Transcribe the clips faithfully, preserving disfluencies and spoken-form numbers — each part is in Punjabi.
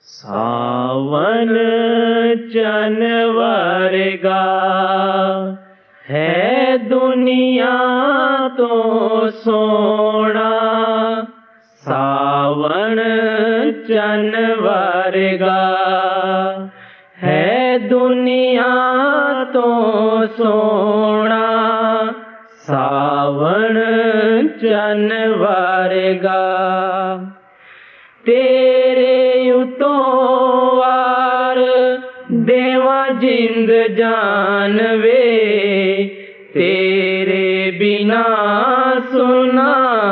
ਸਾਵਨ ਚਨ ਵਰਗਾ ਹੈ ਦੁਨੀਆ ਤੋਂ ਸੋਹਣਾ। ਸਾਵਣ ਚਨ ਵਰਗਾ ਹੈ ਦੁਨੀਆ ਤੋਂ ਸੋਹਣਾ। ਸਾਵਣ ਚਨ ਵਰਗਾ ਤੇਰੇ ਉਤੋਂ ਵਾਰ ਦੇਵਾਂ ਜਿੰਦ ਜਾਨ ਵੇ। ਤੇਰੇ ਬਿਨਾ ਸੁਨਾ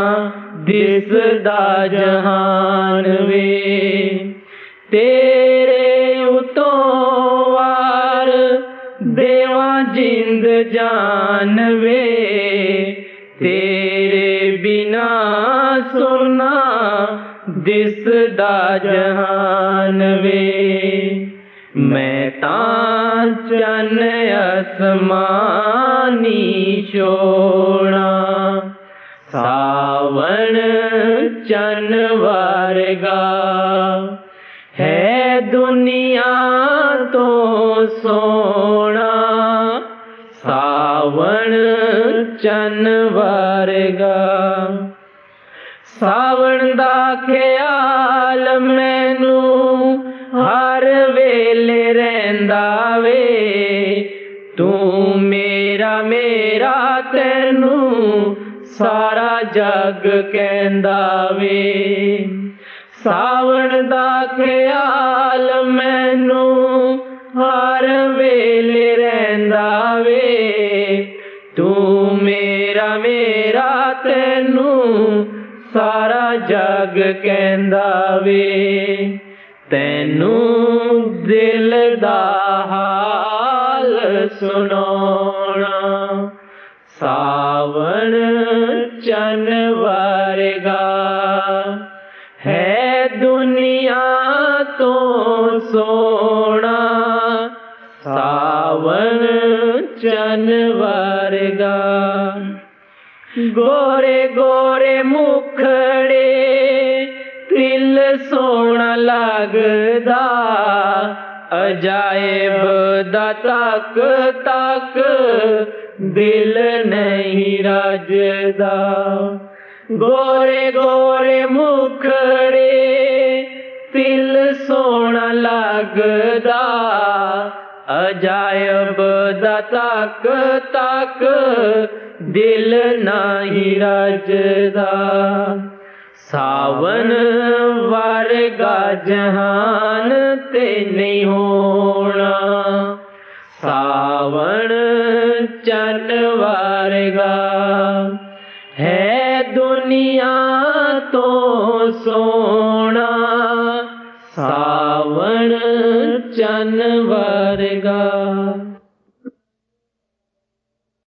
ਦਿਸਦਾ ਜਹਾਨ ਵੇ। ਤੇਰੇ ਉਤੋਂ ਵਾਰ ਦੇਵਾਂ ਜਿੰਦ ਜਾਨ ਵੇ। ਤੇਰੇ ਬਿਨਾ ਸੁਨਾ ਦਿਸਦਾ ਜਹਾਨ ਵੇ। ਮੈਂ ਤਾਂ ਚੰਨ ਅਸਮਾਨੀ ਸੋਹਣਾ। ਸਾਵਣ ਚੰਨ ਵਰਗਾ ਹੈ ਦੁਨੀਆ ਤੋਂ ਸੋਹਣਾ। ਸਾਵਣ ਚੰਨ ਵਰਗਾ ਸਾਵਣ ਦਾ ਖਿਆਲ ਮੈਨੂੰ ਹਰ ਵੇਲੇ ਰਹਿੰਦਾ ਵੇ। ਤੂੰ ਮੇਰਾ ਮੇਰਾ ਤੈਨੂੰ ਸਾਰਾ ਜੱਗ ਕਹਿੰਦਾ ਵੇ। ਸਾਵਣ ਦਾ ਖਿਆਲ ਮੈਨੂੰ ਹਰ ਵੇਲੇ ਰਹਿੰਦਾ ਵੇ। ਤੂੰ ਮੇਰਾ ਮੇਰਾ ਤੈਨੂੰ ਸਾਰਾ ਜੱਗ ਕਹਿੰਦਾ ਵੇ। ਤੈਨੂੰ ਦਿਲ ਦਾ ਹਾਲ ਸੁਣਾਉਣਾ। ਸਾਵਣ ਚੰਨ ਵਰਗਾ ਹੈ ਦੁਨੀਆ ਤੋਂ ਸੋਹਣਾ। ਸਾਵਣ ਚੰਨ ਵਰਗਾ ਗੋਰੇ ਗੋਰੇ ਮੁਖੜੇ ਤਿਲ ਸੋਹਣਾ ਲੱਗਦਾ। ਅਜਾਇਬ ਦਾ ਤੱਕ ਤੱਕ ਦਿਲ ਨਹੀਂ ਰੱਜਦਾ। ਗੋਰੇ ਗੋਰੇ ਮੁਖੜੇ ਤਿਲ ਸੋਹਣਾ ਲੱਗਦਾ। ਅਜਾਇਬ ਦਾ ਤੱਕ ਤੱਕ ਦਿਲ ਨਹੀਂ ਰੱਜਦਾ। ਸਾਵਣ ਵਰਗਾ ਜਹਾਨ ਤੇ ਨਹੀਂ ਹੋਣਾ। ਸਾਵਣ ਚੰਨ ਵਰਗਾ ਹੈ ਦੁਨੀਆ ਤੋਂ ਸੋਹਣਾ। ਸਾਵਣ ਚੰਨ ਵਰਗਾ